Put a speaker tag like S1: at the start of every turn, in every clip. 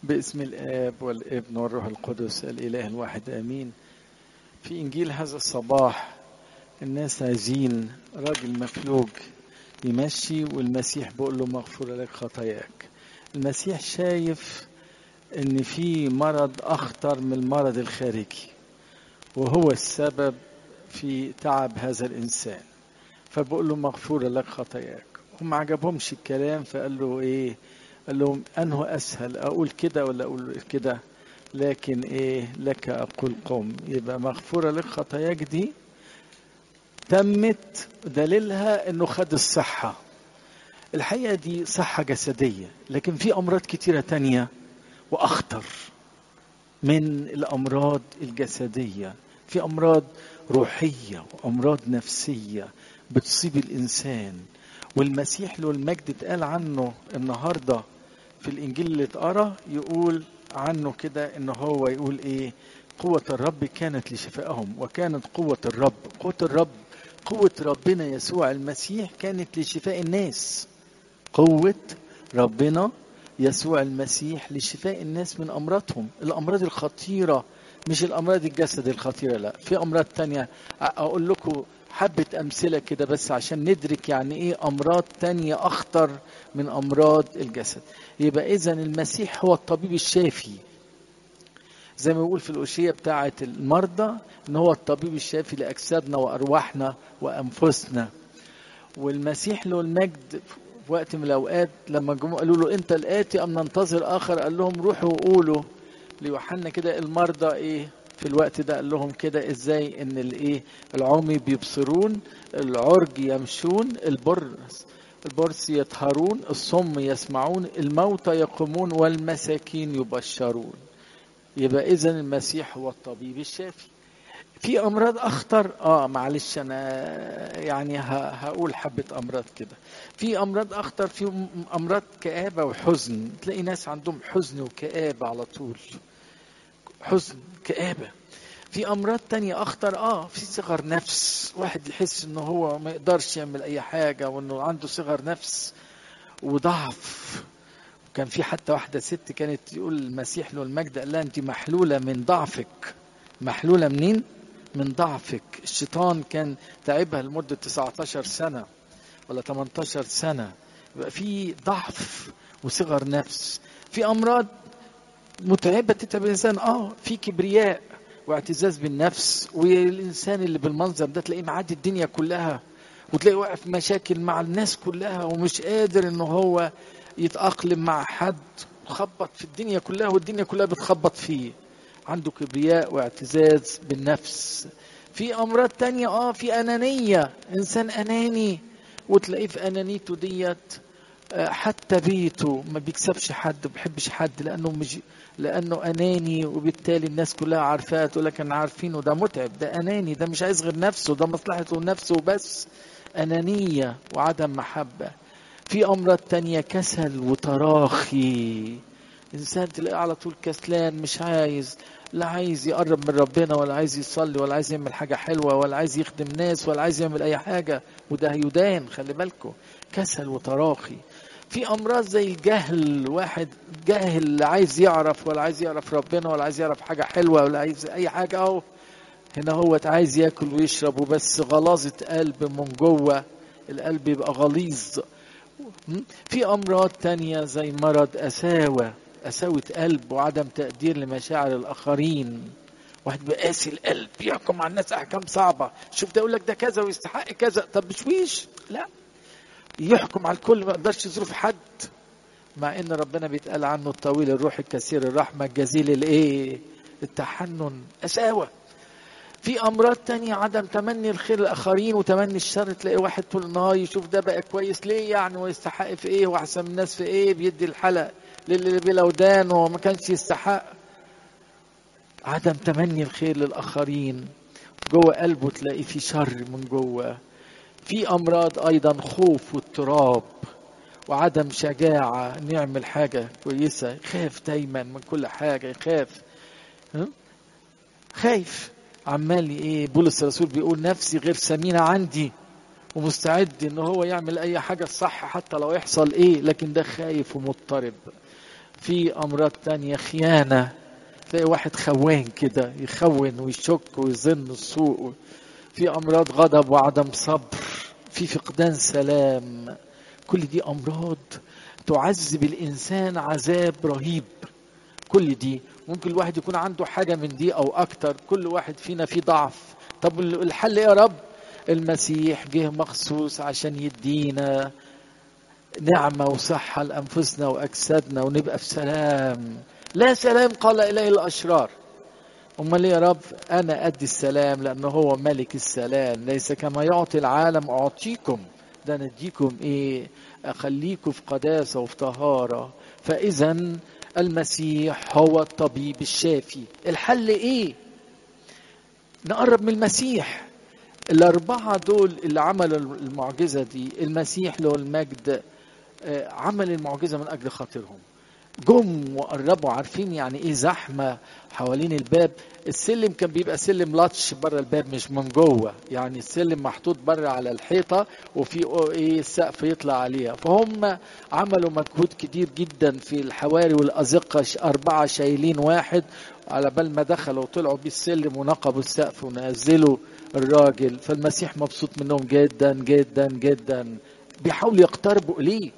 S1: باسم الآب والابن والروح القدس الإله الواحد آمين. في إنجيل هذا الصباح الناس عايزين راجل مفلوج يمشي، والمسيح بيقول له مغفورة لك خطاياك. المسيح شايف إن في مرض أخطر من المرض الخارجي، وهو السبب في تعب هذا الإنسان، فبقول له مغفورة لك خطاياك. وما عجبهمش الكلام، فقال له إيه؟ قال لهم أنه أسهل أقول كده ولا أقول كده؟ لكن إيه لك أقول قم. يبقى مغفورة لك خطاياك دي تمت دليلها أنه خد الصحة. الحقيقة دي صحة جسدية، لكن في أمراض كتيرة تانية وأخطر من الأمراض الجسدية. في أمراض روحية وأمراض نفسية بتصيب الإنسان، والمسيح له المجد اتقال عنه النهاردة في الإنجيل اللي اتقرا، يقول عنه كده إن هو يقول إيه؟ قوة الرب كانت لشفائهم. وكانت قوة قوة ربنا يسوع المسيح كانت لشفاء الناس. قوة ربنا يسوع المسيح لشفاء الناس من أمراضهم، الأمراض الخطيرة، مش الأمراض الجسد الخطيرة، لا، في أمراض تانية. أقول لكم حبة أمثلة كده بس عشان ندرك يعني إيه أمراض تانية أخطر من أمراض الجسد. يبقى إذن المسيح هو الطبيب الشافي، زي ما بيقول في الأشياء بتاعة المرضى إن هو الطبيب الشافي لأجسادنا وأرواحنا وأنفسنا. والمسيح له المجد في وقت من الأوقات لما جم قالوا له أنت الآتي أم ننتظر آخر، قال لهم روحوا وقولوا ليوحنا كده المرضى إيه في الوقت ده. قال لهم كده إزاي إن الإيه العمي بيبصرون، العرج يمشون، البرص يطهرون، الصم يسمعون، الموتى يقومون، والمساكين يبشرون. يبقى إذن المسيح هو الطبيب الشافي. في امراض اخطر، معلش انا يعني هقول حبه امراض كده. في امراض اخطر، في امراض كآبه وحزن، تلاقي ناس عندهم حزن وكآبه على طول، حزن كآبه. في امراض تانية اخطر، في صغر نفس، واحد يحس انه هو ما يقدرش يعمل اي حاجه وانه عنده صغر نفس وضعف. كان في حتى واحده ست كانت تقول المسيح له المجد قال لها انت محلوله من ضعفك. محلوله منين؟ من ضعفك. الشيطان كان تعبها لمدة 19 سنة ولا 18 سنة. يبقى في ضعف وصغر نفس. في أمراض متعبة تتعب الإنسان، في كبرياء واعتزاز بالنفس، والإنسان اللي بالمنظر ده تلاقيه معدي الدنيا كلها، وتلاقيه واقف مشاكل مع الناس كلها ومش قادر إنه هو يتأقلم مع حد، خبط في الدنيا كلها والدنيا كلها بتخبط فيه. عنده كبرياء واعتزاز بالنفس. في امراض تانية، في انانية، انسان اناني، وتلاقيه في انانيته ديت حتى بيته ما بيكسبش حد، ما بيحبش حد، لانه اناني، وبالتالي الناس كلها عارفاه، تقول لك انا عارفينه ده متعب، ده اناني، ده مش عايز غير نفسه، ده مصلحته نفسه بس. انانية وعدم محبة. في امراض تانية كسل وتراخي، انسان تلاقيه على طول كسلان، مش عايز، لا عايز يقرب من ربنا، ولا عايز يصلي، ولا عايز يعمل حاجة حلوة، ولا عايز يخدم ناس، ولا عايز يعمل اي حاجة، وده هيدان، خلي بالكم، كسل وتراخي. في امراض زي الجهل، واحد جاهل لا عايز يعرف، ولا عايز يعرف ربنا، ولا عايز يعرف حاجة حلوة، ولا عايز اي حاجة، هنا هو عايز ياكل ويشرب وبس، غلاظة قلب من جوه، القلب يبقى غليظ. في امراض تانية زي مرض قساوة قلب وعدم تقدير لمشاعر الاخرين. واحد بقاسي القلب يحكم على الناس احكام صعبة، شوف ده يقول لك ده كذا ويستحق كذا، طب بشويش، لا، يحكم على الكل، ما يقدرش يظروف حد، مع ان ربنا بيتقال عنه الطويل الروح الكثير الرحمة الجزيل التحنن، قساوة. في امراض تانية عدم تمني الخير للاخرين وتمني الشر، تلاقي واحد طول النهار يشوف ده بقى كويس ليه يعني، ويستحق في ايه، واحسن من الناس في ايه، بيدي الحلق للي بلا ودان وما كانش يستحق. عدم تمني الخير للاخرين، جوه قلبه تلاقي في شر من جوه. في امراض ايضا خوف واضطراب وعدم شجاعة انه يعمل حاجة كويسة، يخاف دايما من كل حاجة، يخاف، خايف، عمال بولس الرسول بيقول نفسي غير ثمينة عندي، ومستعد ان هو يعمل اي حاجة صح حتى لو يحصل لكن ده خايف ومضطرب. في أمراض تانية خيانة، تلاقي واحد خوان كده يخون ويشك ويظن السوء. في أمراض غضب وعدم صبر، في فقدان سلام. كل دي أمراض تعذب الإنسان عذاب رهيب. كل دي ممكن الواحد يكون عنده حاجة من دي أو أكتر، كل واحد فينا فيه ضعف. طب الحل إيه يا رب؟ المسيح جه مخصوص عشان يدينا نعمة وصحة لأنفسنا وأجسادنا ونبقى في سلام. لا سلام قال إليه الأشرار. أمال يا رب؟ أنا أدي السلام لأنه هو ملك السلام. ليس كما يعطي العالم أعطيكم، ده أنا أديكم إيه؟ أخليكم في قداسة وفي طهارة. فإذا المسيح هو الطبيب الشافي. الحل إيه؟ نقرب من المسيح. الأربعة دول اللي عملوا المعجزة دي، المسيح له المجد عمل المعجزة من أجل خاطرهم. جم وقربوا. عارفين يعني ايه زحمة حوالين الباب؟ السلم كان بيبقى سلم لاتش بره الباب مش من جوه، يعني السلم محطوط بره على الحيطة وفي ايه السقف يطلع عليها. فهم عملوا مجهود كتير جدا في الحواري والأزقة، 4 شايلين واحد، على بال ما دخلوا وطلعوا بيه السلم ونقبوا السقف ونزلوا الراجل. فالمسيح مبسوط منهم جدا جدا جدا، بيحاولوا يقتربوا إليه.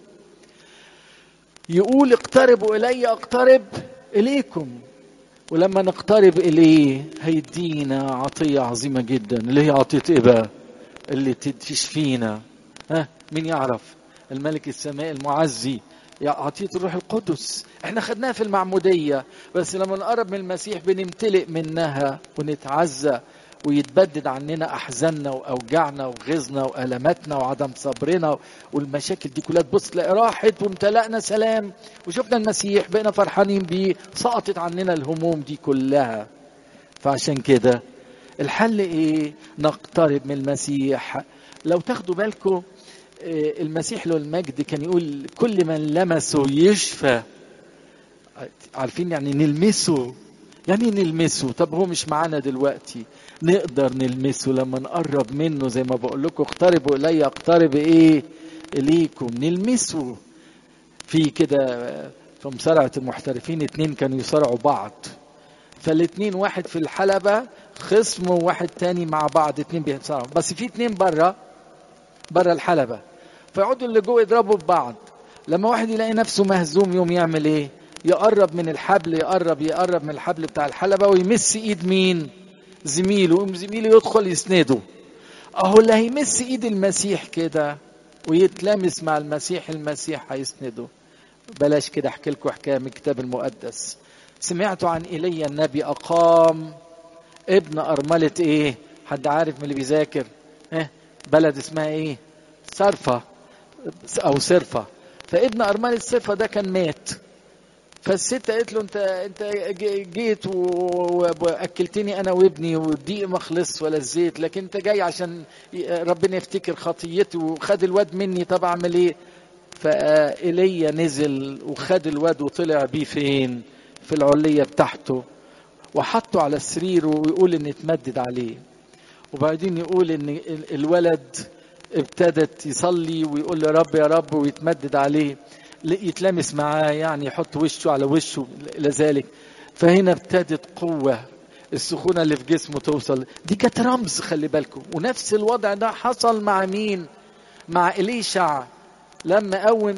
S1: يقول اقتربوا إلي أقترب إليكم. ولما نقترب إليه هيدينا عطية عظيمة جدا، اللي هي عطية إيه بقى؟ اللي تشفينا. مين يعرف؟ الملك السماء المعزي، عطية الروح القدس. احنا خدناها في المعمودية، بس لما نقرب من المسيح بنمتلئ منها ونتعزى، ويتبدد عننا أحزاننا وأوجعنا وغزنا وألماتنا وعدم صبرنا والمشاكل دي كلها. تبص تلاقي راحت وامتلأنا سلام، وشفنا المسيح بقينا فرحانين بيه، سقطت عننا الهموم دي كلها. فعشان كده الحل ايه؟ نقترب من المسيح. لو تاخدوا بالكم المسيح له المجد كان يقول كل من لمسه يشفى. عارفين يعني نلمسه؟ يعني نلمسه. طب هو مش معانا دلوقتي، نقدر نلمسه لما نقرب منه. زي ما بقول لكم اقتربوا الي اقترب ايه اليكم. نلمسه. في كده في مصارعة المحترفين 2 كانوا يصارعوا بعض، فالاتنين واحد في الحلبة خصم وواحد تاني مع بعض، 2 بيصارعوا، بس في 2 بره الحلبة. فيقعدوا اللي جوه يضربوا في بعض. لما واحد يلاقي نفسه مهزوم يوم يعمل ايه؟ يقرب من الحبل، يقرب من الحبل بتاع الحلبة ويمس ايد مين؟ زميله. زميله يدخل يسنده. اهو اللي هيمس ايد المسيح كده ويتلامس مع المسيح، المسيح هيسنده. بلاش كده احكي لكم حكايه من الكتاب المقدس. سمعتوا عن ايليا النبي اقام ابن ارمله ايه؟ حد عارف من اللي بيذاكر؟ بلد اسمها ايه؟ صرفة او صرفة. فابن ارمله صرفة ده كان مات. فالست قالت له انت جيت واكلتني انا وابني، والدقيق ما خلص ولا الزيت، لكن انت جاي عشان ربنا يفتكر خطيتي وخد الواد مني. طب اعمل ايه؟ فإيليا نزل وخد الواد وطلع بيه فين؟ في العلية بتاعته، وحطه على السرير ويقول ان اتمدد عليه. وبعدين يقول ان الولد ابتدت يصلي ويقول له رب يا رب ويتمدد عليه، يتلمس معاه، يعني يحط وشه على وشه لذلك. فهنا ابتدت قوة السخونة اللي في جسمه توصل. دي كانت رمز، خلي بالكم. ونفس الوضع ده حصل مع مين؟ مع إليشع لما قوم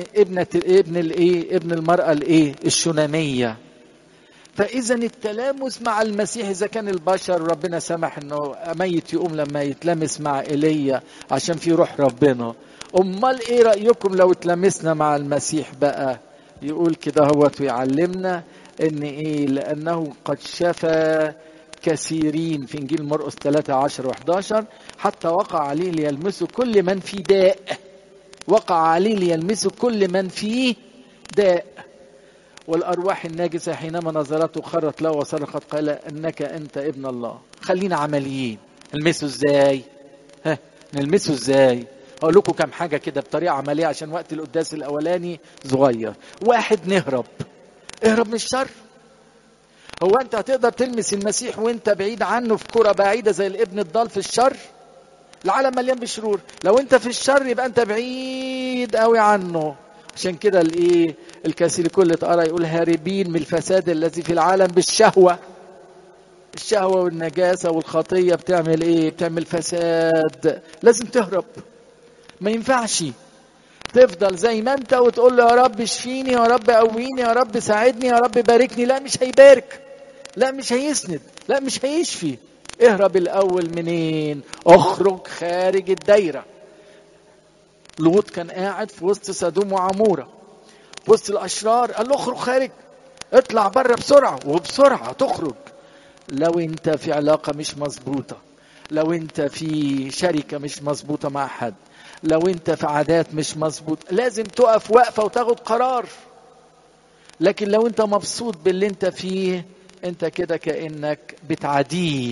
S1: ابن المرأة الشونامية. فإذا التلامس مع المسيح، إذا كان البشر ربنا سمح إنه ميت يقوم لما يتلمس مع إيليا عشان في روح ربنا، أمال إيه رأيكم لو اتلمسنا مع المسيح بقى؟ يقول كده هو ويعلمنا إن إيه؟ لأنه قد شفى كثيرين في إنجيل مرقس 3:10-11، حتى وقع عليه ليلمسه كل من في داء. وقع عليه ليلمسه كل من فيه داء. والأرواح الناجسة حينما نظرته خرت له وصرخت قال أنك أنت ابن الله. خلينا عمليين. نلمسه ازاي؟ نلمسه ازاي؟ أقول لكم كم حاجة كده بطريقة عملية عشان وقت القداس الأولاني صغير. 1، اهرب من الشر. هو أنت هتقدر تلمس المسيح وأنت بعيد عنه في كرة بعيدة زي الابن الضال في الشر؟ العالم مليان بشرور. لو أنت في الشر يبقى أنت بعيد قوي عنه. عشان كده الايه الكاثوليكون اللي تقرا يقول هاربين من الفساد الذي في العالم بالشهوه. الشهوه والنجاسه والخطيه بتعمل ايه؟ بتعمل فساد. لازم تهرب. ما ينفعش تفضل زي ما انت وتقول له يا رب اشفيني، يا رب قويني، يا رب ساعدني، يا رب باركني. لا مش هيبارك، لا مش هيسند، لا مش هيشفي. اهرب الاول منين؟ اخرج خارج الدايره. لوط كان قاعد في وسط سدوم وعموره، في وسط الاشرار، قال له اخرج خارج، اطلع بره بسرعه، وبسرعه تخرج. لو انت في علاقه مش مظبوطه، لو انت في شركه مش مظبوطه مع حد، لو انت في عادات مش مظبوط، لازم تقف وقفه وتاخد قرار. لكن لو انت مبسوط باللي انت فيه، انت كده كأنك بتعاديه.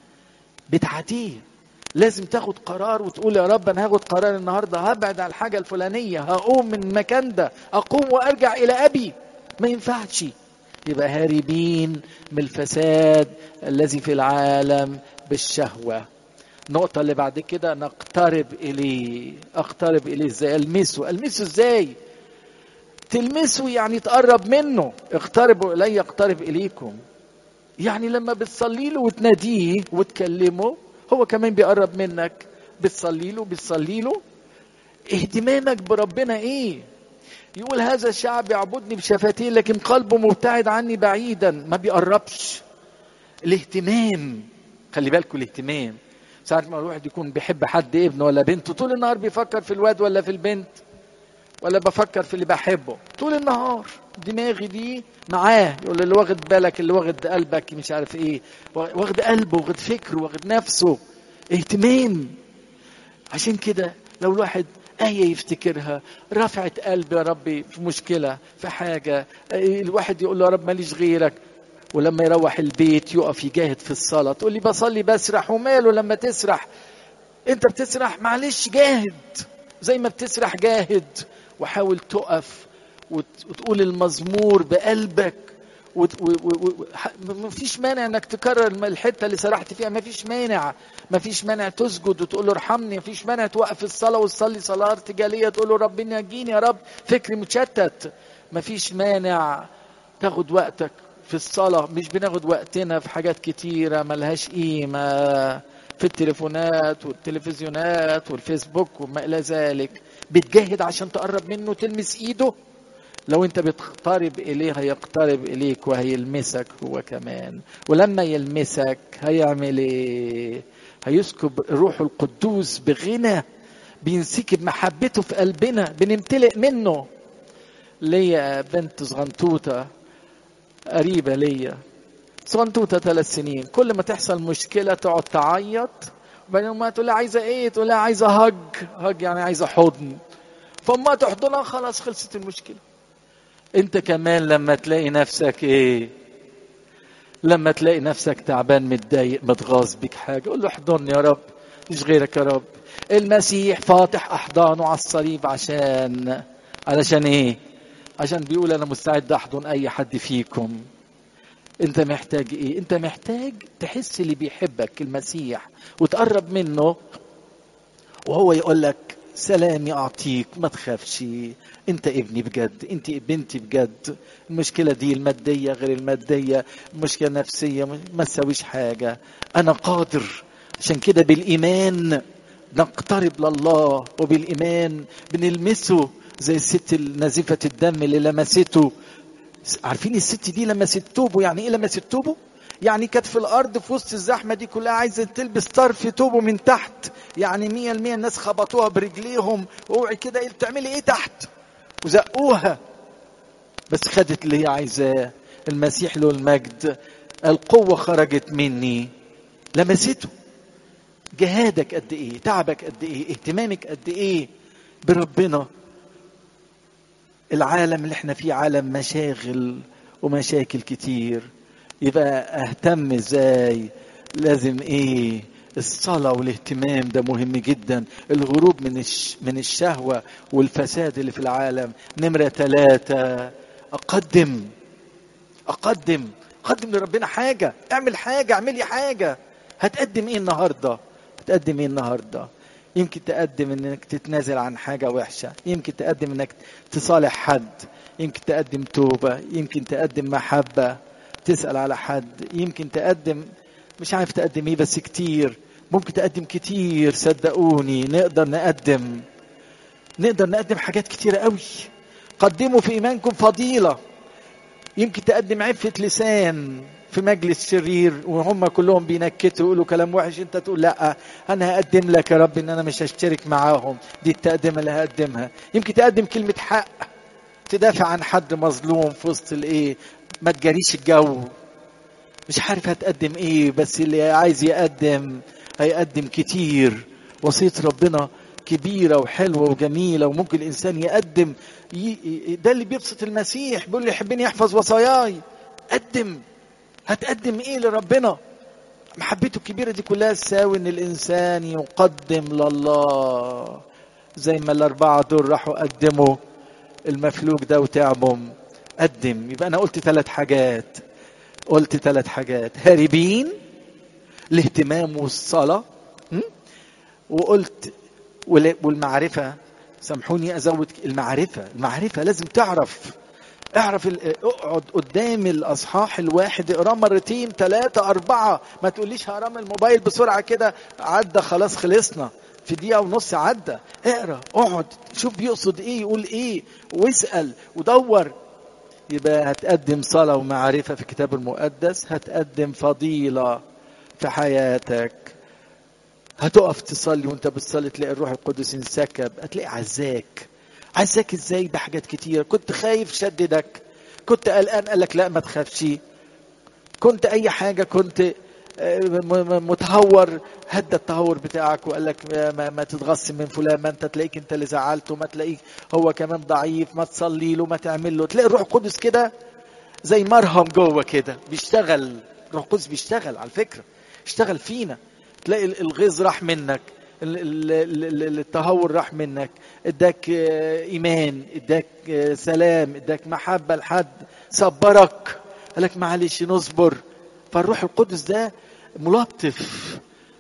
S1: لازم تاخد قرار وتقول يا رب انا هاخد قرار النهارده، هبعد عن الحاجه الفلانيه، هقوم من المكان ده، اقوم وارجع الى ابي. ما ينفعش. يبقى هاربين من الفساد الذي في العالم بالشهوه. النقطه اللي بعد كده نقترب اليه. اقترب اليه ازاي؟ المسه ازاي؟ تلمسه يعني تقرب منه. اقتربوا الي اقترب اليكم. يعني لما بتصلي له وتناديه وتكلمه، هو كمان بيقرب منك. بتصلي له. اهتمامك بربنا ايه؟ يقول هذا الشعب يعبدني بشفتيه لكن قلبه مبتعد عني بعيدا، ما بيقربش. الاهتمام، خلي بالكم الاهتمام. ساعات ما الواحد يكون بيحب حد، ابنه ولا بنته، طول النهار بيفكر في الواد ولا في البنت، ولا بفكر في اللي بحبه طول النهار. دماغي دي معاه. يقول اللي واخد بالك، اللي واخد قلبك، مش عارف ايه، واخد قلبه، واخد فكره، واخد نفسه. اهتمام. عشان كده لو الواحد آية يفتكرها، رفعت قلبي يا ربي في مشكلة، في حاجة، الواحد يقول له يا رب ماليش غيرك. ولما يروح البيت يقف يجاهد في الصلاة. تقول لي بصلي بسرح، وماله لما تسرح؟ انت بتسرح، معلش جاهد زي ما بتسرح، جاهد وحاول تقف وتقول المزمور بقلبك. مفيش مانع انك تكرر الحته اللي سرحت فيها. مفيش مانع تسجد وتقول له ارحمني. مفيش مانع توقف الصلاه وتصلي صلاه ارتجاليه تقول له ربنا نجيني يا رب، فكري متشتت. مفيش مانع تاخد وقتك في الصلاه. مش بناخد وقتنا في حاجات كتيره ملهاش قيمه، في التليفونات والتلفزيونات والفيسبوك وما الى ذلك. بتجاهد عشان تقرب منه، تلمس ايده. لو انت بتقترب اليه هيقترب اليك وهيلمسك هو كمان. ولما يلمسك هيعمل ايه؟ هيسكب روح القدوس بغنى، بينسكب محبته في قلبنا، بنمتلئ منه. ليا بنت صغنطوطة قريبة ليا، صغنطوطة 3 سنين، كل ما تحصل مشكلة تقعد تعيط، وبعدين ما تقول لها عايزة ايه؟ تقول لها عايزة هج يعني عايزة حضن. فما تحضنها خلاص خلصت المشكلة. انت كمان لما تلاقي نفسك ايه؟ لما تلاقي نفسك تعبان متضايق متغاظ بك حاجة، قول له احضني يا رب، مش غيرك يا رب. المسيح فاتح احضانه على الصليب علشان ايه؟ عشان بيقول انا مستعد احضن اي حد فيكم. انت محتاج ايه؟ انت محتاج تحس اللي بيحبك المسيح وتقرب منه، وهو يقول لك سلامي اعطيك، ما تخافش، انت ابني بجد، انت بنتي بجد. المشكلة دي المادية غير المادية، المشكلة نفسية ما تسويش حاجة، انا قادر. عشان كده بالايمان نقترب لله، وبالايمان بنلمسه زي الست نزيفة الدم اللي لمسته. عارفين الست دي لمست توبه؟ يعني ايه لمست توبه؟ يعني كانت في الارض في وسط الزحمه دي كلها عايزه تلبس طرف توبه من تحت، يعني 100% الناس خبطوها برجليهم، اوعي كده ايه بتعملي ايه تحت، وزقوها، بس خدت اللي هي عايزاه. المسيح له المجد القوه خرجت مني، لمسته. جهادك قد ايه، تعبك قد ايه، اهتمامك قد ايه بربنا. العالم اللي احنا فيه عالم مشاغل ومشاكل كتير، يبقى اهتم ازاي؟ لازم ايه؟ الصلاة والاهتمام ده مهم جدا. الهروب من الشهوة والفساد اللي في العالم. نمرة 3، اقدم لربنا حاجة. اعملي حاجة. هتقدم ايه النهاردة؟ يمكن تقدم انك تتنازل عن حاجة وحشة، يمكن تقدم انك تصالح حد، يمكن تقدم توبة، يمكن تقدم محبة، تسأل على حد، يمكن تقدم مش عارف تقدم ايه بس كتير، ممكن تقدم كتير. صدقوني نقدر نقدم حاجات كتيرة قوي. قدموا في إيمانكم فضيلة. يمكن تقدم عفة لسان في مجلس شرير وهم كلهم بينكتوا يقولوا كلام وحش، انت تقول لا انا هقدم لك يا رب ان انا مش هشترك معاهم، دي التقدمة اللي هقدمها. يمكن تقدم كلمة حق، تدافع عن حد مظلوم في وسط الايه، ما تجريش الجو. مش عارف هتقدم ايه، بس اللي عايز يقدم هيقدم كتير. وصية ربنا كبيرة وحلوة وجميلة، وممكن الإنسان يقدم. ده اللي بيبسط المسيح، بيقول لي يحبني يحفظ وصاياي. قدم. هتقدم ايه لربنا؟ محبته الكبيرة دي كلها تساوي ان الإنسان يقدم لله. زي ما الأربعة دول راحوا قدموا المفلوج ده وتعبوا. قدم. يبقى أنا قلت 3 حاجات. هاربين الاهتمام والصلاة، وقلت والمعرفة. سامحوني أزود المعرفة لازم اعرف اقعد قدام الأصحاح الواحد اقراه 2 3 4. ما تقوليش هقرا الموبايل بسرعة كده عدى خلاص خلصنا في 1.5 دقيقة عدى. اقرا، اقعد شوف بيقصد ايه، يقول ايه، واسأل ودور. يبقى هتقدم صلاة ومعرفة في الكتاب المقدس، هتقدم فضيلة في حياتك. هتقف تصلي وانت بتصلي تلاقي الروح القدس انسكب، هتلاقي عزاك ازاي؟ بحاجات كتير. كنت خايف شددك، كنت قلقان قالك لا ما تخافش، كنت اي حاجة، كنت متهور هدى التهور بتاعك وقال لك ما تتغص من فلان، ما انت تلاقيك انت اللي زعلته، ما تلاقيك هو كمان ضعيف، ما تصلي له، ما تعمل له. تلاقي الروح القدس كده زي مرهم جوه كده بيشتغل. الروح القدس بيشتغل على فكرة، اشتغل فينا. تلاقي الغيظ راح منك، التهور راح منك، اداك ايمان، اداك سلام، اداك محبة لحد، صبرك، قالك معلش نصبر. فالروح القدس ده ملطف،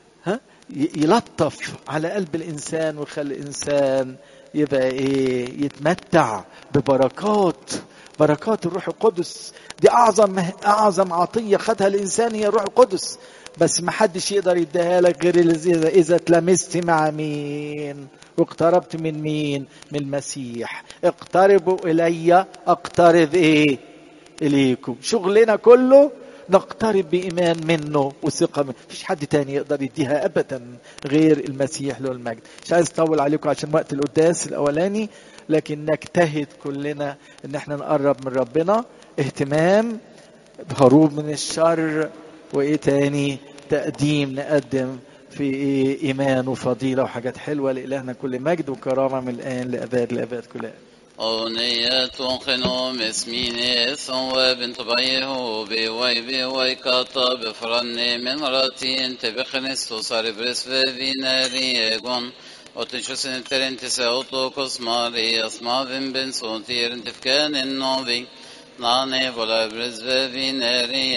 S1: يلطف على قلب الانسان ويخلي الانسان يبقى ايه، يتمتع بركات الروح القدس. دي اعظم عطية خدها الانسان هي الروح القدس. بس ما حدش يقدر يديها لك غير اذا تلمست مع مين واقتربت من مين؟ من المسيح. اقتربوا الي اقترب ايه اليكم. شغلنا كله نقترب بإيمان منه وثقة منه. مفيش حد تاني يقدر يديها أبدا غير المسيح له المجد. مش عايز أطول عليكم عشان وقت القداس الأولاني، لكن نجتهد كلنا إن احنا نقرب من ربنا. اهتمام، هروب من الشر، وإيه تاني؟ نقدم في إيمان وفضيلة وحاجات حلوة. لإلهنا كل مجد وكرامة من الآن لأباد كلها.
S2: أغنية خنوم اسميني ثواب طبعيه بوي كاتا بفرني من راتين تبخنستو صار برس في ناريغون وتنشو سنترين تساوتو كسماري أسما بن صوتير تفكان النوبي ناني ولا برس في ناري